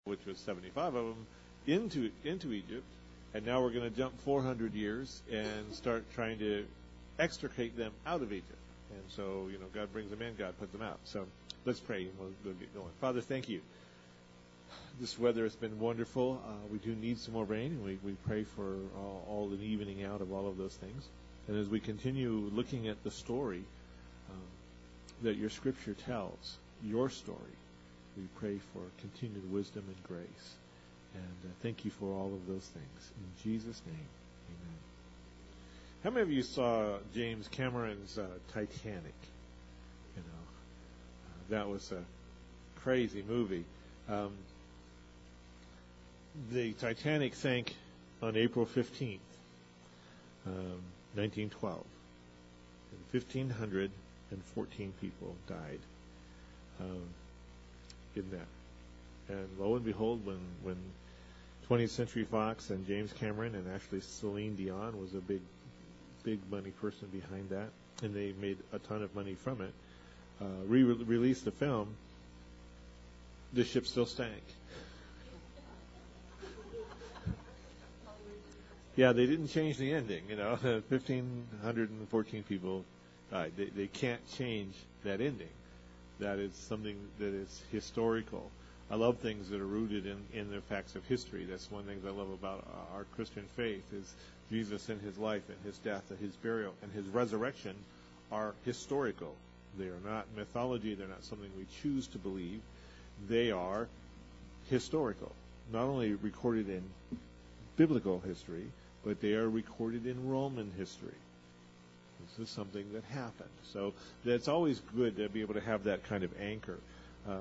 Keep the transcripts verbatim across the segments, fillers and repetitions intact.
which was seventy-five of them, into into Egypt, and now we're going to jump four hundred years and start trying to extricate them out of Egypt. And so, you know, God brings them in, God puts them out. So let's pray and we'll, we'll get going. Father, thank you. This weather has been wonderful. Uh, we do need some more rain, and we, we pray for all, all an evening out of all of those things. And as we continue looking at the story um, that your Scripture tells, your story, we pray for continued wisdom and grace. And uh, thank you for all of those things. In Jesus' name, amen. How many of you saw James Cameron's uh, Titanic? You know, uh, that was a crazy movie. Um, the Titanic sank on April fifteenth, um, nineteen twelve. And fifteen hundred fourteen people died um, in that. And lo and behold, when, when twentieth Century Fox and James Cameron and actually Celine Dion was a big, big money person behind that, and they made a ton of money from it, uh, re-released the film, the ship still stank. Yeah, they didn't change the ending, you know. fifteen hundred fourteen people died. They, they can't change that ending. That is something that is historical. I love things that are rooted in, in the facts of history. That's one thing I love about our Christian faith is Jesus and his life and his death and his burial and his resurrection are historical. They are not mythology. They're not something we choose to believe. They are historical, not only recorded in biblical history, but they are recorded in Roman history. This is something that happened. So it's always good to be able to have that kind of anchor. Um,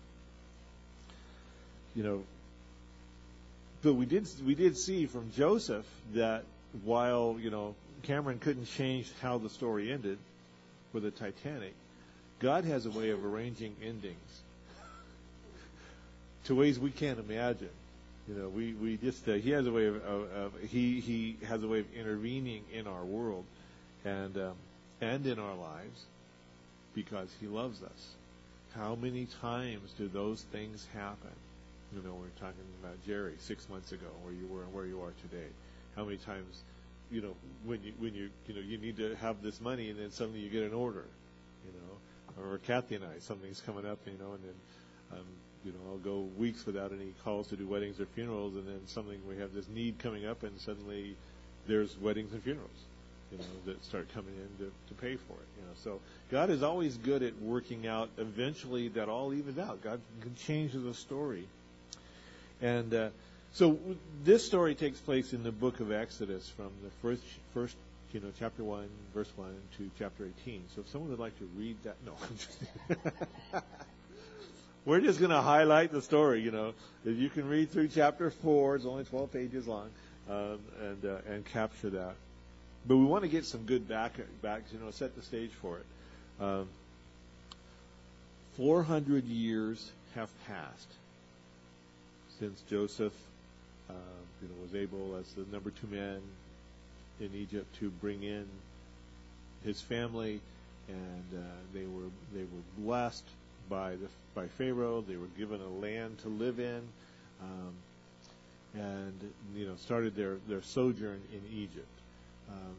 you know, but we did we did see from Joseph that while, you know, Cameron couldn't change how the story ended for the Titanic, God has a way of arranging endings to ways we can't imagine. You know, we, we just, uh, he has a way of, of, of, he, he has a way of intervening in our world and, um, and in our lives because he loves us. How many times do those things happen? You know, we're talking about Jerry six months ago, where you were and where you are today. How many times, you know, when you, when you, you know, you need to have this money and then suddenly you get an order, you know, or Kathy and I, something's coming up, you know, and then, um, you know, I'll go weeks without any calls to do weddings or funerals, and then something, we have this need coming up, and suddenly there's weddings and funerals, you know, that start coming in to, to pay for it, you know. So God is always good at working out. Eventually, that all evens out. God can change the story. And uh, so this story takes place in the book of Exodus from the first, first, you know, chapter one, verse one, to chapter eighteen. So if someone would like to read that, no, I'm just we're just going to highlight the story, you know. If you can read through chapter four, it's only twelve pages long, um, and uh, and capture that. But we want to get some good back, back, you know, set the stage for it. Um, Four hundred years have passed since Joseph, uh, you know, was able, as the number two man in Egypt, to bring in his family, and uh, they were they were blessed by the by Pharaoh. They were given a land to live in, um, and you know started their, their sojourn in Egypt. Um,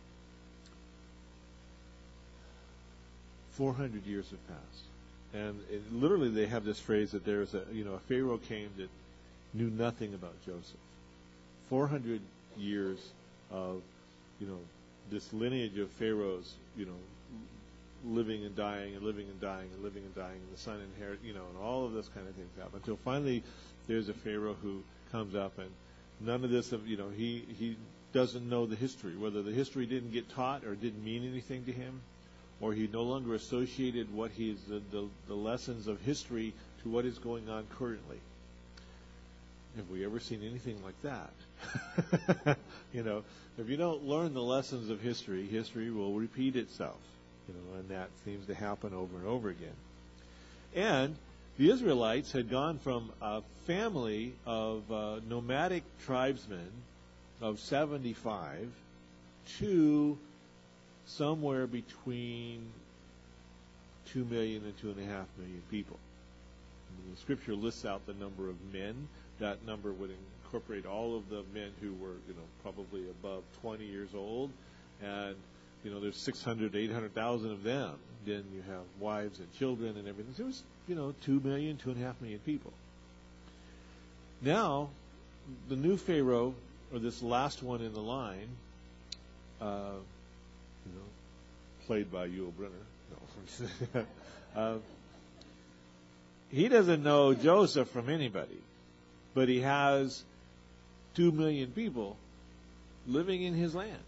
Four hundred years have passed, and it, literally they have this phrase that there is a you know a Pharaoh came that knew nothing about Joseph. Four hundred years of you know this lineage of pharaohs, you know. living and dying and living and dying and living and dying, and the son inherit, you know, and all of those kind of things happen until finally there's a Pharaoh who comes up, and none of this, you know, he, he doesn't know the history, whether the history didn't get taught or didn't mean anything to him, or he no longer associated what he's, the, the, the lessons of history to what is going on currently. Have we ever seen anything like that? You know, if you don't learn the lessons of history, history will repeat itself. You know, and that seems to happen over and over again. And the Israelites had gone from a family of uh, nomadic tribesmen of seventy-five to somewhere between two million and two and a half million people. the Scripture lists out the number of men. That number would incorporate all of the men who were, you know, probably above twenty years old, and you know, there's six hundred, eight hundred thousand of them. Then you have wives and children and everything. So it was, you know, two million, two and a half million people. Now, the new Pharaoh, or this last one in the line, uh, you know, played by Yul Brynner. No. uh, he doesn't know Joseph from anybody, but he has two million people living in his land.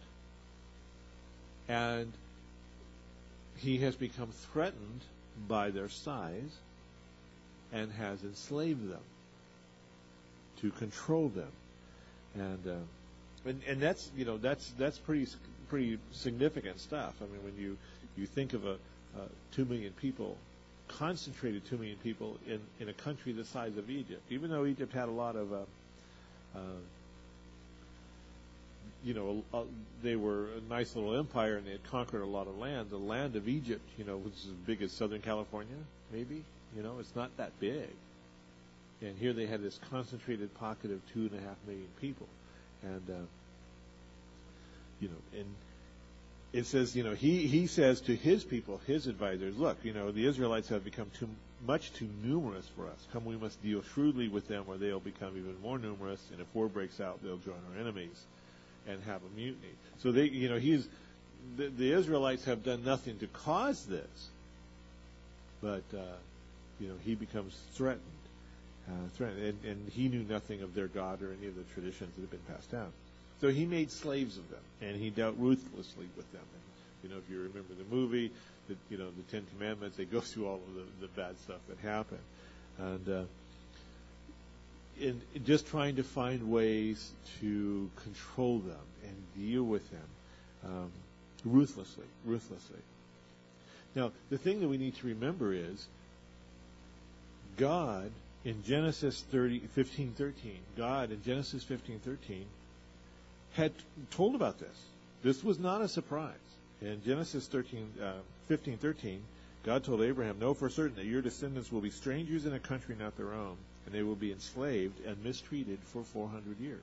And he has become threatened by their size and has enslaved them to control them. And uh, and, and that's, you know, that's that's pretty pretty significant stuff. I mean, when you, you think of a uh, two million people, concentrated two million people in, in a country the size of Egypt, even though Egypt had a lot of, uh, uh, you know, uh, they were a nice little empire and they had conquered a lot of land. The land of Egypt, you know, was as big as Southern California, maybe. You know, it's not that big. And here they had this concentrated pocket of two and a half million people. And, uh, you know, and it says, you know, he, he says to his people, his advisors, look, you know, the Israelites have become too much too numerous for us. Come, we must deal shrewdly with them or they'll become even more numerous. And if war breaks out, they'll join our enemies and have a mutiny. So they, you know, he's, the, the Israelites have done nothing to cause this, but, uh, you know, he becomes threatened. Uh, threatened, and, and he knew nothing of their God or any of the traditions that had been passed down. So he made slaves of them, and he dealt ruthlessly with them. And, you know, if you remember the movie, the, you know, the Ten Commandments, they go through all of the, the bad stuff that happened. And uh, in, in just trying to find ways to control them and deal with them um, ruthlessly, ruthlessly. Now, the thing that we need to remember is God, in Genesis thirty, fifteen thirteen, God in Genesis fifteen thirteen had told about this. This was not a surprise. In Genesis thirteen, uh, fifteen thirteen, God told Abraham, know for certain that your descendants will be strangers in a country not their own, and they will be enslaved and mistreated for four hundred years.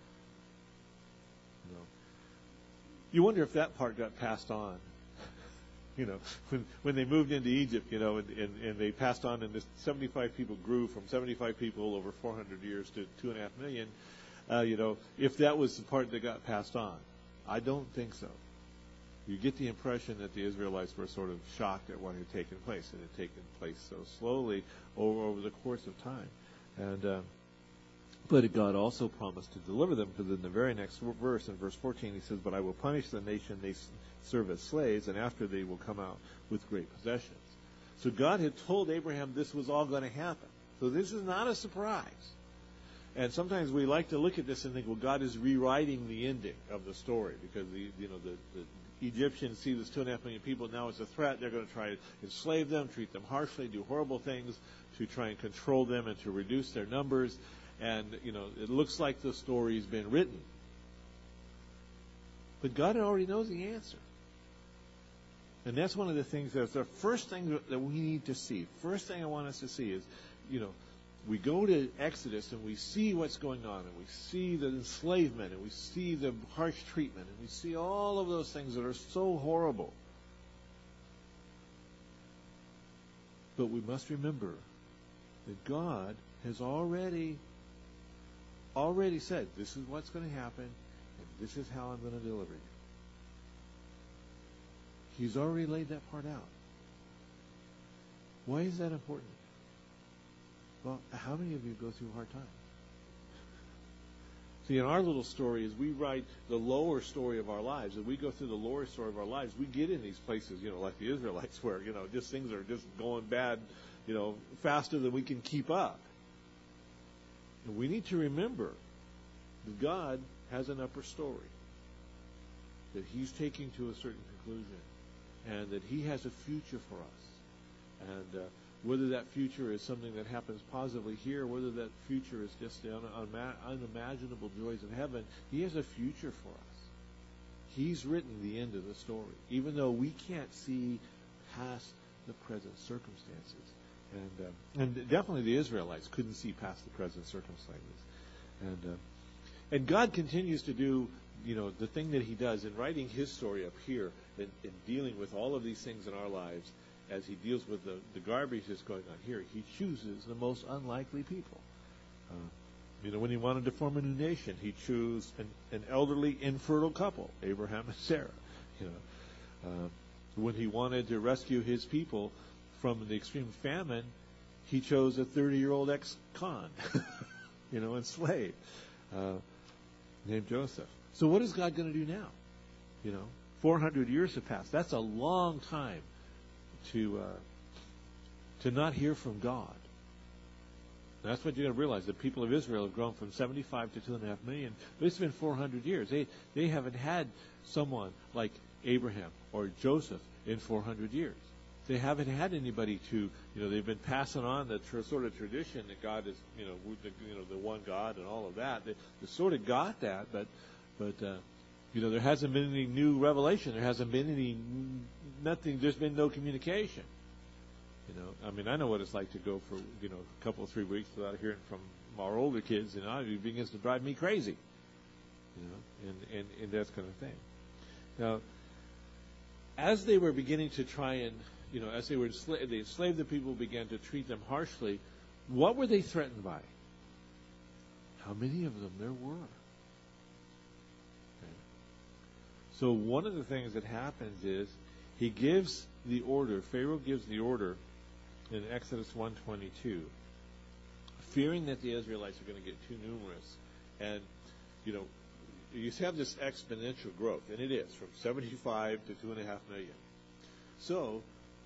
You know, you wonder if that part got passed on. You know, when when they moved into Egypt, you know, and, and, and they passed on, and this seventy-five people grew from seventy-five people over four hundred years to two and a half million. Uh, you know, if that was the part that got passed on, I don't think so. You get the impression that the Israelites were sort of shocked at what had taken place. It had taken place so slowly over over the course of time, and uh, but God also promised to deliver them, because in the very next verse, in verse fourteen, he says, "But I will punish the nation they serve as slaves, and after they will come out with great possessions." So God had told Abraham this was all going to happen. So this is not a surprise. And sometimes we like to look at this and think, well, God is rewriting the ending of the story, because the you know the, the Egyptians see this two and a half million people, now it's a threat. They're going to try to enslave them, treat them harshly, do horrible things to try and control them and to reduce their numbers. And, you know, it looks like the story's been written. But God already knows the answer. And that's one of the things, that's the first thing that we need to see. First thing I want us to see is, you know, we go to Exodus and we see what's going on, and we see the enslavement, and we see the harsh treatment, and we see all of those things that are so horrible. But we must remember that God has already already said, this is what's going to happen, and this is how I'm going to deliver you. He's already laid that part out. Why is that important? Well, how many of you go through hard times? See, in our little story, as we write the lower story of our lives, as we go through the lower story of our lives, we get in these places, you know, like the Israelites, where, you know, just things are just going bad, you know, faster than we can keep up. And we need to remember that God has an upper story, that he's taking to a certain conclusion, and that he has a future for us. And uh, whether that future is something that happens positively here, whether that future is just the un- unma- unimaginable joys of heaven, he has a future for us. He's written the end of the story, even though we can't see past the present circumstances. And uh, and definitely the Israelites couldn't see past the present circumstances. And uh, and God continues to do, you know, the thing that he does in writing his story up here and, and dealing with all of these things in our lives as he deals with the, the garbage that's going on here. He chooses the most unlikely people. Uh, you know, when he wanted to form a new nation, he chose an, an elderly, infertile couple, Abraham and Sarah. You know, uh, when he wanted to rescue his people from the extreme famine, he chose a thirty-year-old ex-con, you know, enslaved, uh, named Joseph. So what is God going to do now? You know, four hundred years have passed. That's a long time to uh, to not hear from God. And that's what you're going to realize. The people of Israel have grown from seventy-five to two and a half million. But it's been four hundred years. They they haven't had someone like Abraham or Joseph in four hundred years. They haven't had anybody to, you know, they've been passing on the tr- sort of tradition that God is, you know, the, you know, the one God and all of that. They, they sort of got that, but, but, uh, you know, there hasn't been any new revelation. There hasn't been any, nothing, there's been no communication. You know, I mean, I know what it's like to go for, you know, a couple of three weeks without hearing from our older kids, and you know, it begins to drive me crazy. You know, and, and, and that kind of thing. Now, as they were beginning to try and, you know, as they were enslaved, they enslaved the people, began to treat them harshly. What were they threatened by? How many of them there were? Okay. So one of the things that happens is he gives the order, Pharaoh gives the order in Exodus one twenty-two, fearing that the Israelites are going to get too numerous. And, you know, you have this exponential growth, and it is, from seventy-five to two and a half million. So,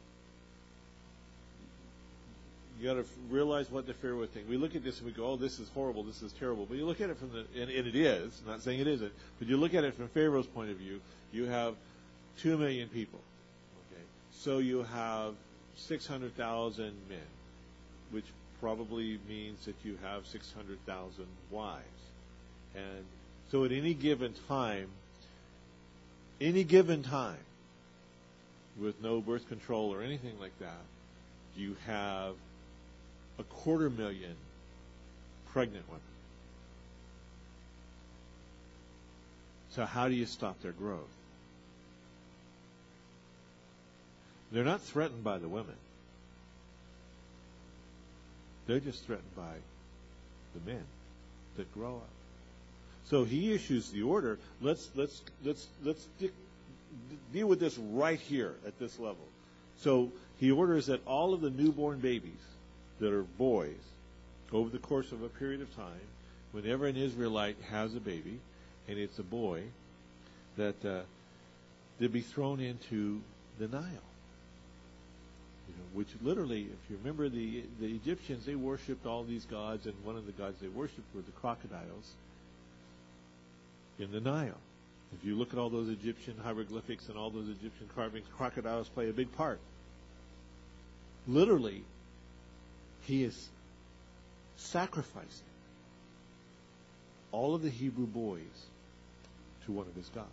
you got to realize what the Pharaoh would think. We look at this and we go, oh, this is horrible, this is terrible. But you look at it from the, and, and it is, I'm not saying it isn't, but you look at it from Pharaoh's point of view, you have two million people. Okay, so you have six hundred thousand men, which probably means that you have six hundred thousand wives. And so at any given time, any given time, with no birth control or anything like that, you have a quarter million pregnant women. So how do you stop their growth? They're not threatened by the women. They're just threatened by the men that grow up. So he issues the order. Let's let's let's let's de- deal with this right here at this level. So he orders that all of the newborn babies that are boys, over the course of a period of time, whenever an Israelite has a baby, and it's a boy, that uh, they be thrown into the Nile. You know, which literally, if you remember, the the Egyptians, they worshipped all these gods, and one of the gods they worshipped were the crocodiles in the Nile. If you look at all those Egyptian hieroglyphics and all those Egyptian carvings, crocodiles play a big part. Literally, he is sacrificing all of the Hebrew boys to one of his gods.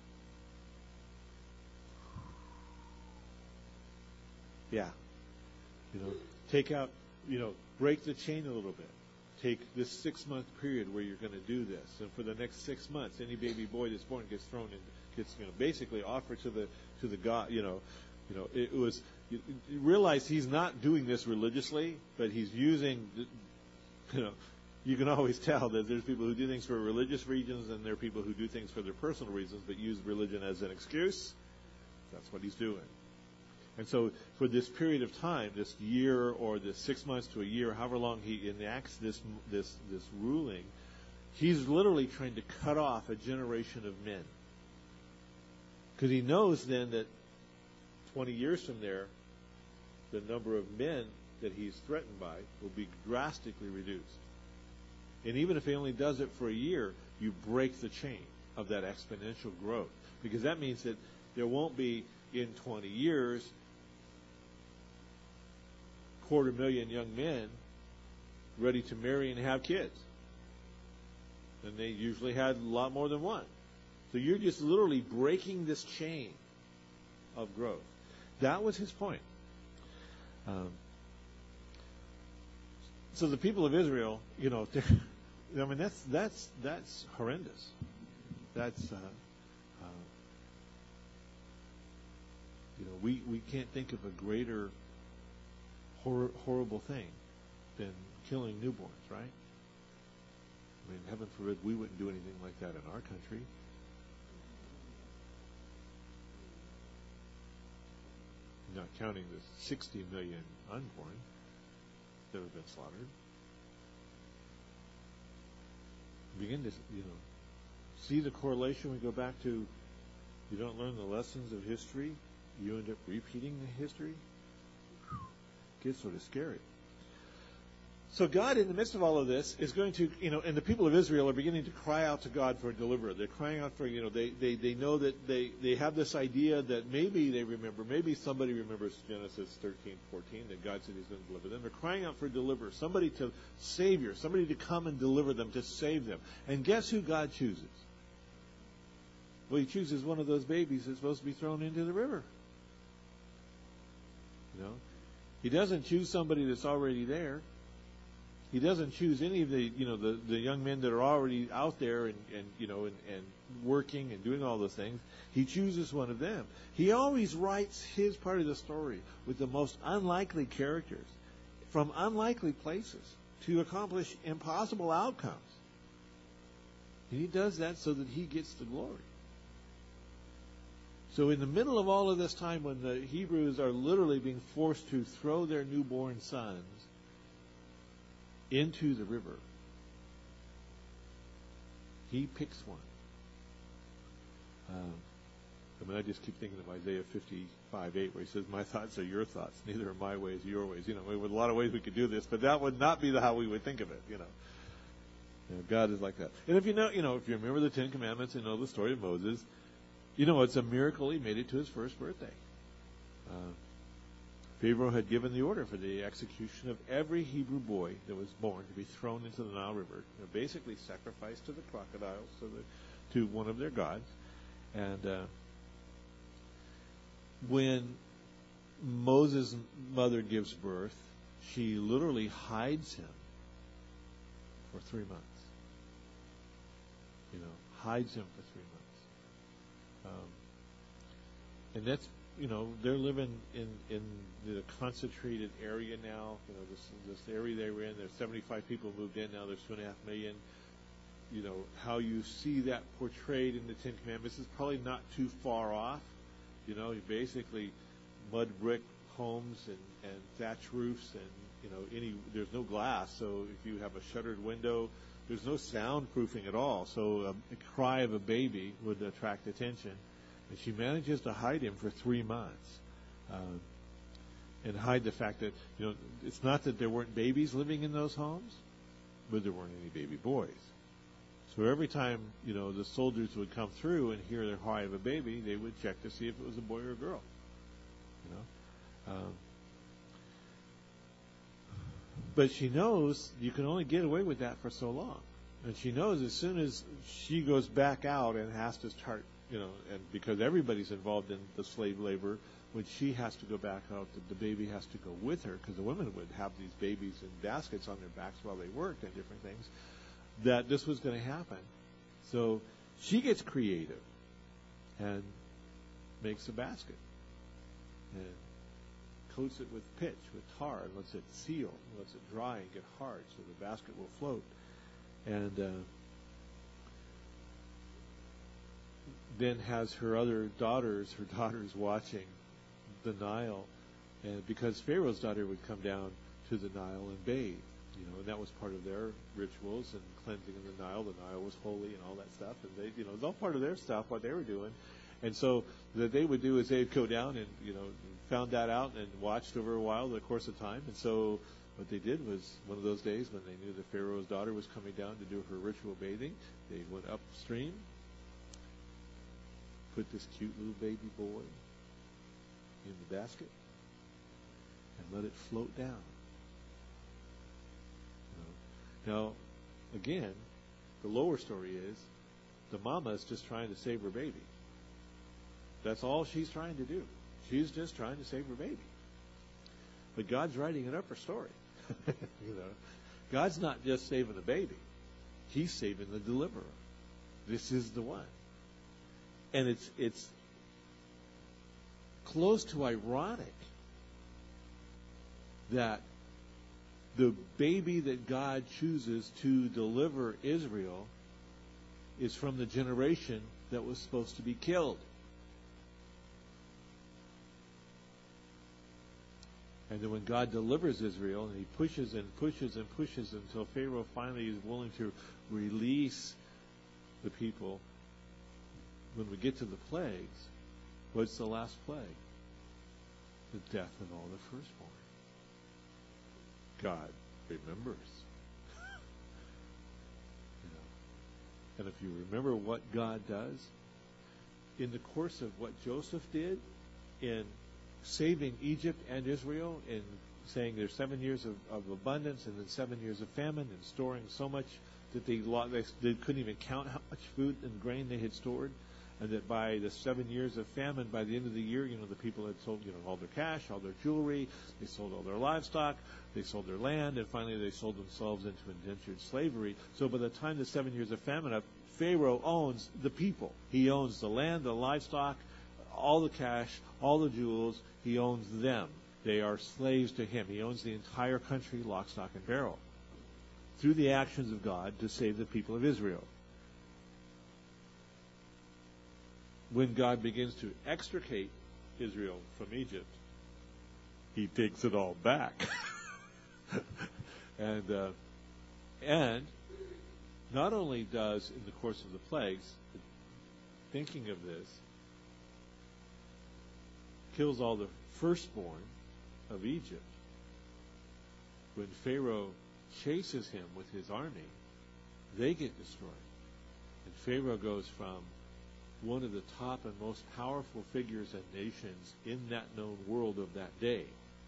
Yeah. You know, take out, you know, break the chain a little bit. Take this six-month period where you're going to do this, and for the next six months, any baby boy that's born gets thrown in, gets, you know, basically offered to the to the god. You know, you know, it was. You, you realize he's not doing this religiously, but he's using. You know, you can always tell that there's people who do things for religious reasons, and there are people who do things for their personal reasons, but use religion as an excuse. That's what he's doing. And so for this period of time, this year or this six months to a year, however long he enacts this this this ruling, he's literally trying to cut off a generation of men. Because he knows then that twenty years from there, the number of men that he's threatened by will be drastically reduced. And even if he only does it for a year, you break the chain of that exponential growth. Because that means that there won't be, in twenty years, quarter million young men ready to marry and have kids. And they usually had a lot more than one. So you're just literally breaking this chain of growth. That was his point. Um, So the people of Israel, you know, I mean, that's that's that's horrendous. That's uh, uh, you know, we, we can't think of a greater hor- horrible thing than killing newborns, right? I mean, heaven forbid we wouldn't do anything like that in our country. Not counting the sixty million unborn that have been slaughtered. Begin to, you know, see the correlation. We go back to, you don't learn the lessons of history, you end up repeating the history. It gets sort of scary. So God, in the midst of all of this, is going to, you know, and the people of Israel are beginning to cry out to God for a deliverer. They're crying out for, you know, they, they, they know that they, they have this idea that maybe they remember, maybe somebody remembers Genesis thirteen, fourteen, that God said He's going to deliver them. They're crying out for a deliverer, somebody to Savior, somebody to come and deliver them, to save them. And guess who God chooses? Well, He chooses one of those babies that's supposed to be thrown into the river. You know, He doesn't choose somebody that's already there. He doesn't choose any of the, you know, the, the young men that are already out there and, and you know, and, and working and doing all those things. He chooses one of them. He always writes His part of the story with the most unlikely characters from unlikely places to accomplish impossible outcomes. And He does that so that He gets the glory. So in the middle of all of this time when the Hebrews are literally being forced to throw their newborn sons into the river, He picks one. Um, I mean, I just keep thinking of Isaiah fifty-five eight, where He says, "My thoughts are your thoughts, neither are my ways your ways." You know, there were a lot of ways we could do this, but that would not be the, how we would think of it. You know. you know, God is like that. And if you know, you know, if you remember the Ten Commandments and know the story of Moses, you know, it's a miracle he made it to his first birthday. Uh, Pharaoh had given the order for the execution of every Hebrew boy that was born to be thrown into the Nile River, you know, basically sacrificed to the crocodiles, to, the, to one of their gods. And uh, when Moses' mother gives birth, she literally hides him for three months. You know, hides him for three months. Um, and that's, you know, they're living in, in the concentrated area now. You know, this this area they were in, there's seventy-five people moved in now. There's two and a half million. You know, how you see that portrayed in the Ten Commandments is probably not too far off. You know, you basically mud brick homes and, and thatch roofs, and you know, any there's no glass. So if you have a shuttered window, there's no soundproofing at all. So a, a cry of a baby would attract attention. And she manages to hide him for three months, uh, and hide the fact that, you know, it's not that there weren't babies living in those homes, but there weren't any baby boys. So every time, you know, the soldiers would come through and hear the cry of a baby, they would check to see if it was a boy or a girl. You know, um, but she knows you can only get away with that for so long, and she knows as soon as she goes back out and has to start. You know, and because everybody's involved in the slave labor, when she has to go back out, the, the baby has to go with her, because the women would have these babies in baskets on their backs while they worked and different things, that this was going to happen. So she gets creative and makes a basket and coats it with pitch, with tar, and lets it seal, lets it dry and get hard so the basket will float. And uh, then has her other daughters, her daughters watching the Nile, and because Pharaoh's daughter would come down to the Nile and bathe, you know, and that was part of their rituals and cleansing of the Nile. The Nile was holy and all that stuff, and they, you know, it was all part of their stuff, what they were doing. And so what they would do is they'd go down and, you know, found that out and watched over a while, the course of time. And so what they did was, one of those days when they knew that Pharaoh's daughter was coming down to do her ritual bathing, they went upstream, put this cute little baby boy in the basket, and let it float down. You know? Now, again, the lower story is the mama is just trying to save her baby. That's all she's trying to do. She's just trying to save her baby. But God's writing an upper story. You know, God's not just saving the baby. He's saving the deliverer. This is the one. And it's it's close to ironic that the baby that God chooses to deliver Israel is from the generation that was supposed to be killed. And then when God delivers Israel, and he pushes and pushes and pushes until Pharaoh finally is willing to release the people, when we get to the plagues, what's the last plague? The death of all the firstborn. God remembers. You know. And if you remember what God does, in the course of what Joseph did in saving Egypt and Israel, in saying there's seven years of, of abundance and then seven years of famine, and storing so much that they, they, they couldn't even count how much food and grain they had stored, and that by the seven years of famine, by the end of the year, you know, the people had sold, you know, all their cash, all their jewelry, they sold all their livestock, they sold their land, and finally they sold themselves into indentured slavery. So by the time the seven years of famine up, Pharaoh owns the people. He owns the land, the livestock, all the cash, all the jewels. He owns them. They are slaves to him. He owns the entire country, lock, stock, and barrel, through the actions of God to save the people of Israel. When God begins to extricate Israel from Egypt, he takes it all back. and uh, and not only does, in the course of the plagues, thinking of this, kills all the firstborn of Egypt. When Pharaoh chases him with his army, they get destroyed. And Pharaoh goes from one of the top and most powerful figures and nations in that known world of that day.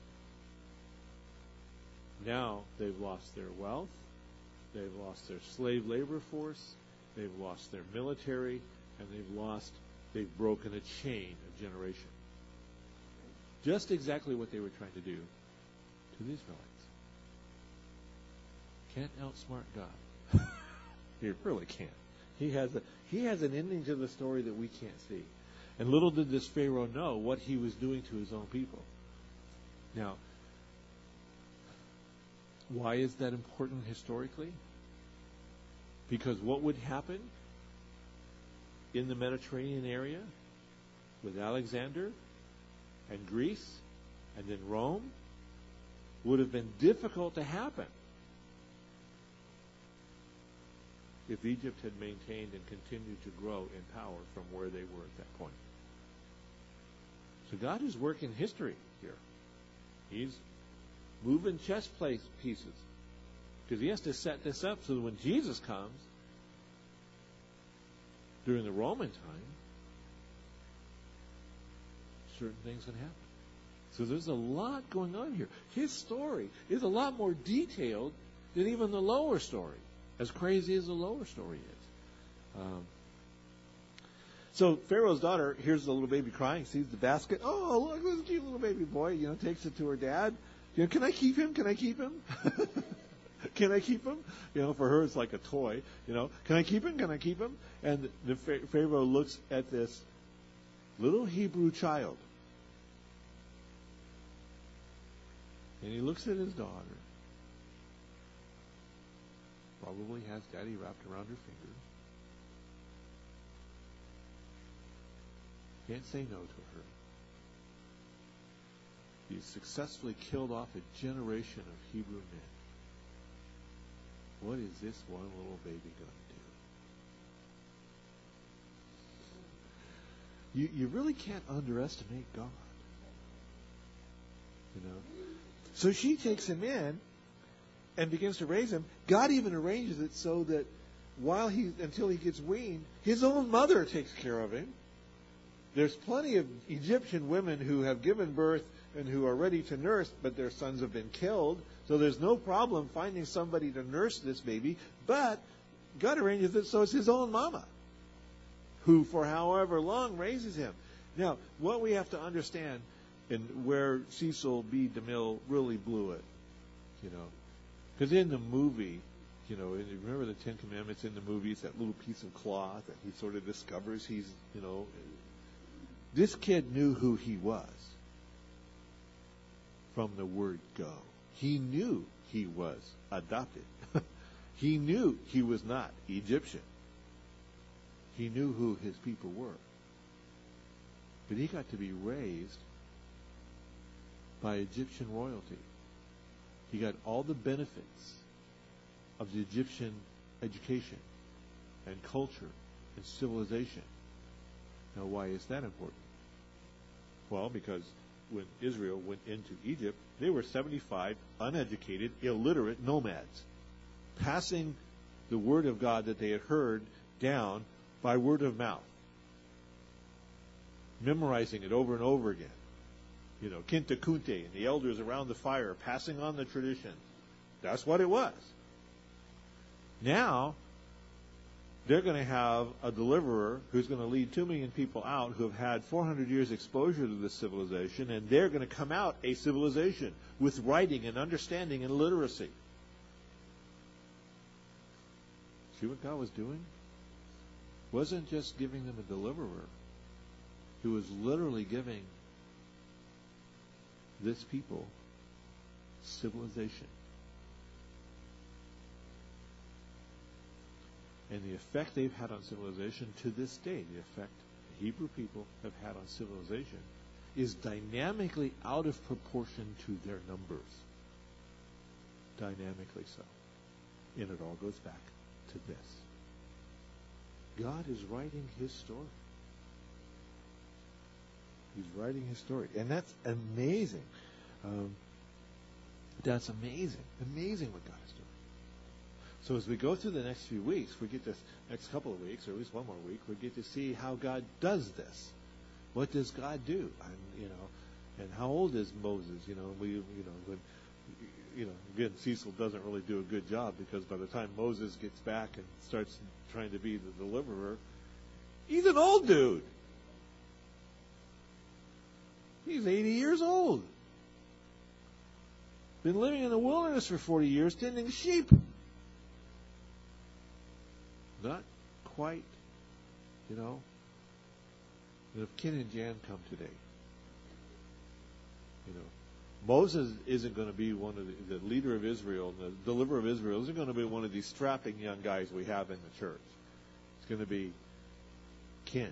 Now they've lost their wealth, they've lost their slave labor force, they've lost their military, and they've lost, they've broken a chain of generation. Just exactly what they were trying to do to the Israelites. Can't outsmart God. He really can't. He has a he has an ending to the story that we can't see. And little did this Pharaoh know what he was doing to his own people. Now, why is that important historically? Because what would happen in the Mediterranean area with Alexander and Greece and then Rome would have been difficult to happen if Egypt had maintained and continued to grow in power from where they were at that point. So God is working history here. He's moving chess play pieces, because he has to set this up so that when Jesus comes during the Roman time, certain things can happen. So there's a lot going on here. His story is a lot more detailed than even the lower story, as crazy as the lower story is. Um, so Pharaoh's daughter hears the little baby crying, sees the basket. Oh, look, this cute little baby boy. You know, takes it to her dad. You know, can I keep him? Can I keep him? Can I keep him? You know, for her it's like a toy. You know, can I keep him? Can I keep him? And the Pharaoh looks at this little Hebrew child, and he looks at his daughter. Probably has daddy wrapped around her fingers. Can't say no to her. He's successfully killed off a generation of Hebrew men. What is this one little baby going to do? You, you really can't underestimate God. You know? So she takes him in and begins to raise him. God even arranges it so that while he, until he gets weaned, his own mother takes care of him. There's plenty of Egyptian women who have given birth and who are ready to nurse, but their sons have been killed. So there's no problem finding somebody to nurse this baby. But God arranges it so it's his own mama who, for however long, raises him. Now, what we have to understand, and where Cecil B. DeMille really blew it, you know, Because in the movie, you know, and you remember the Ten Commandments in the movie, it's that little piece of cloth that he sort of discovers he's, you know, this kid knew who he was from the word go. He knew he was adopted. He knew he was not Egyptian. He knew who his people were. But he got to be raised by Egyptian royalty. He got all the benefits of the Egyptian education and culture and civilization. Now, why is that important? Well, because when Israel went into Egypt, they were seventy-five uneducated, illiterate nomads, passing the word of God that they had heard down by word of mouth, memorizing it over and over again. You know, Kinte Kunte and the elders around the fire passing on the tradition. That's what it was. Now, they're going to have a deliverer who's going to lead two million people out who have had four hundred years exposure to this civilization, and they're going to come out a civilization with writing and understanding and literacy. See what God was doing? Wasn't just giving them a deliverer. He was literally giving this people civilization. And the effect they've had on civilization to this day, the effect the Hebrew people have had on civilization, is dynamically out of proportion to their numbers. Dynamically so. And it all goes back to this. God is writing his story. He's writing his story. And that's amazing. Um, that's amazing. Amazing what God is doing. So as we go through the next few weeks, we get this next couple of weeks, or at least one more week, we get to see how God does this. What does God do? And, you know, and how old is Moses? You know, we, you know, when, you know, again, Cecil doesn't really do a good job, because by the time Moses gets back and starts trying to be the deliverer, he's an old dude. He's eighty years old. Been living in the wilderness for forty years, tending sheep. Not quite, you know. And if Ken and Jan come today, you know, Moses isn't going to be one of the, the leader of Israel, the deliverer of Israel isn't going to be one of these strapping young guys we have in the church. It's going to be Ken.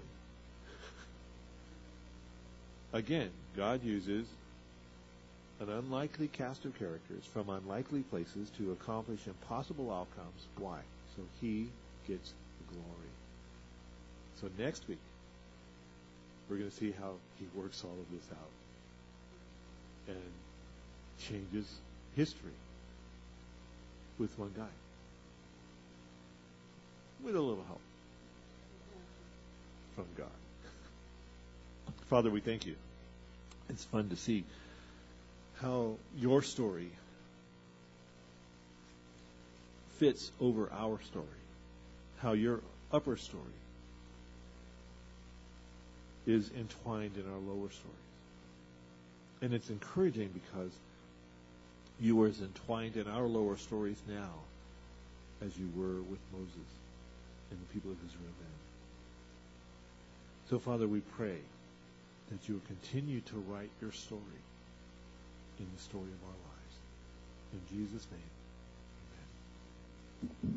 Again, God uses an unlikely cast of characters from unlikely places to accomplish impossible outcomes. Why? So he gets the glory. So next week, we're going to see how he works all of this out and changes history with one guy. With a little help from God. Father, we thank you. It's fun to see how your story fits over our story. How your upper story is entwined in our lower stories. And it's encouraging because you are as entwined in our lower stories now as you were with Moses and the people of Israel then. So, Father, we pray that you will continue to write your story in the story of our lives. In Jesus' name, amen.